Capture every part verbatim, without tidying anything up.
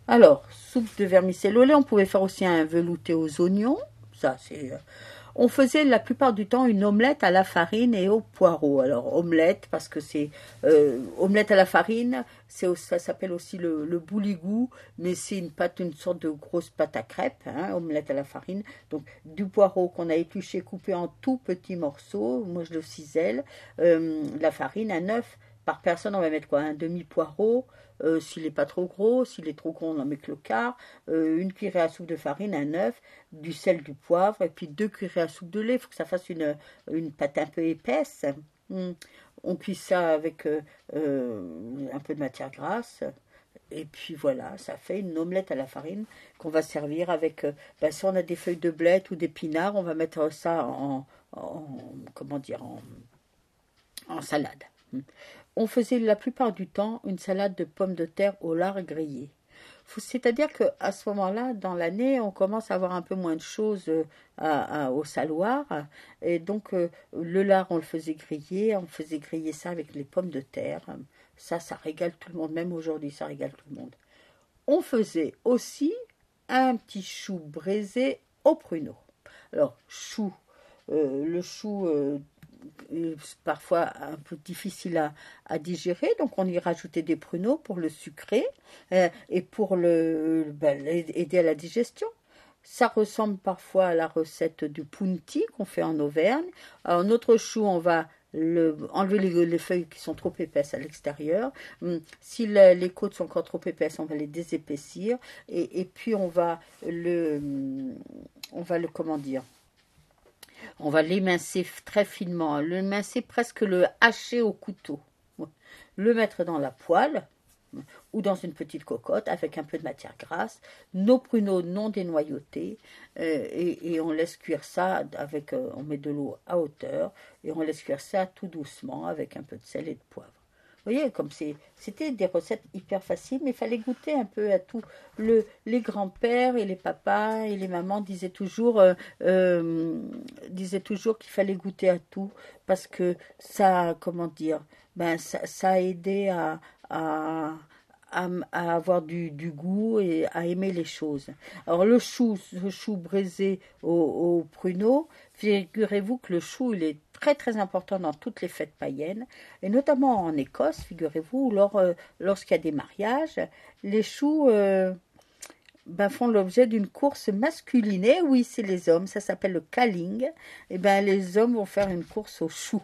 Alors, soupe de vermicelle au lait, on pouvait faire aussi un velouté aux oignons. Ça, c'est... euh, On faisait la plupart du temps une omelette à la farine et au poireau. Alors, omelette, parce que c'est... euh, omelette à la farine, c'est, au- ça s'appelle aussi le, le bouligou, mais c'est une pâte, une sorte de grosse pâte à crêpes, hein, omelette à la farine. Donc, du poireau qu'on a épluché, coupé en tout petits morceaux. Moi, je le cisèle. Euh, la farine, un œuf. Par personne, on va mettre quoi? Un demi-poireau. Euh, s'il n'est pas trop gros, s'il est trop gros, on en met que le quart. Euh, une cuillerée à soupe de farine, un œuf, du sel, du poivre, et puis deux cuillerées à soupe de lait. Il faut que ça fasse une, une pâte un peu épaisse. Hmm. On cuit ça avec euh, euh, un peu de matière grasse. Et puis voilà, ça fait une omelette à la farine qu'on va servir avec. Euh, ben, si on a des feuilles de blette ou d'épinards, on va mettre ça en, en comment dire, en, en salade. Hmm. On faisait la plupart du temps une salade de pommes de terre au lard grillé. C'est-à-dire qu'à ce moment-là, dans l'année, on commence à avoir un peu moins de choses euh, à- à- au saloir. Et donc, euh, le lard, on le faisait griller. On faisait griller ça avec les pommes de terre. Ça, ça régale tout le monde. Même aujourd'hui, ça régale tout le monde. On faisait aussi un petit chou braisé au pruneau. Alors, chou, euh, le chou, euh, est parfois un peu difficile à, à digérer, donc on y rajoutait des pruneaux pour le sucrer euh, et pour le, ben, aider à la digestion. Ça ressemble parfois à la recette du punti qu'on fait en Auvergne. Alors, notre chou, on va le, enlever les, les feuilles qui sont trop épaisses à l'extérieur. Hum, Si la- les côtes sont encore trop épaisses, on va les désépaissir. Et, et puis on va le, hum, on va le, comment dire, on va l'émincer très finement, l'émincer presque le hacher au couteau. Ouais. Le mettre dans la poêle ou dans une petite cocotte avec un peu de matière grasse, nos pruneaux non dénoyautés, euh, et, et on laisse cuire ça avec, euh, on met de l'eau à hauteur et on laisse cuire ça tout doucement avec un peu de sel et de poivre. Vous voyez, comme c'est, c'était des recettes hyper faciles, mais il fallait goûter un peu à tout. Le, les grands-pères et les papas et les mamans disaient toujours, euh, euh, disaient toujours qu'il fallait goûter à tout parce que ça, comment dire, ben ça, ça a aidé à, à, à, à avoir du, du goût et à aimer les choses. Alors le chou, ce chou braisé au, au pruneau, figurez-vous que le chou, il est très très important dans toutes les fêtes païennes, et notamment en Écosse, figurez-vous, lors, euh, lorsqu'il y a des mariages, les choux euh, ben, font l'objet d'une course masculine. Et oui, c'est les hommes, ça s'appelle le culling. Et ben, les hommes vont faire une course aux choux.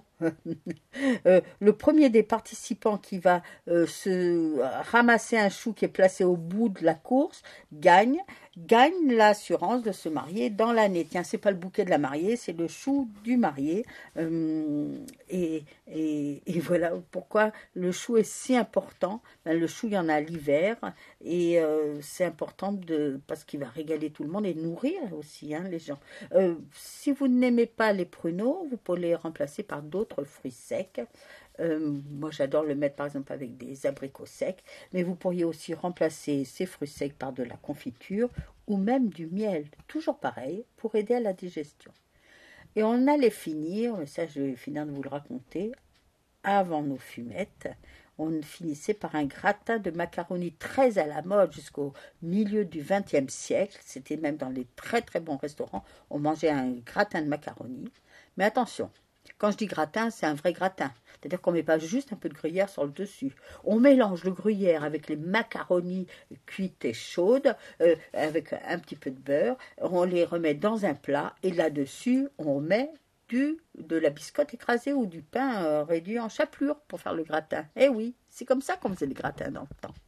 Euh, le premier des participants qui va euh, se ramasser un chou qui est placé au bout de la course gagne, gagne l'assurance de se marier dans l'année. Tiens, c'est pas le bouquet de la mariée, c'est le chou du marié. Euh, et, et, et voilà pourquoi le chou est si important. Ben, le chou, il y en a l'hiver et euh, c'est important de, parce qu'il va régaler tout le monde et nourrir aussi hein, les gens. Euh, si vous n'aimez pas les pruneaux, vous pouvez les remplacer par d'autres fruits secs. Euh, moi, j'adore le mettre par exemple avec des abricots secs, mais vous pourriez aussi remplacer ces fruits secs par de la confiture ou même du miel, toujours pareil, pour aider à la digestion. Et on allait finir, mais ça je vais finir de vous le raconter, avant nos fumettes, on finissait par un gratin de macaroni très à la mode jusqu'au milieu du vingtième siècle. C'était même dans les très très bons restaurants. On mangeait un gratin de macaroni. Mais attention, quand je dis gratin, c'est un vrai gratin. C'est-à-dire qu'on ne met pas juste un peu de gruyère sur le dessus. On mélange le gruyère avec les macaronis cuites et chaudes, euh, avec un petit peu de beurre. On les remet dans un plat et là-dessus, on met du, de la biscotte écrasée ou du pain euh, réduit en chapelure pour faire le gratin. Eh oui, c'est comme ça qu'on faisait le gratin dans le temps.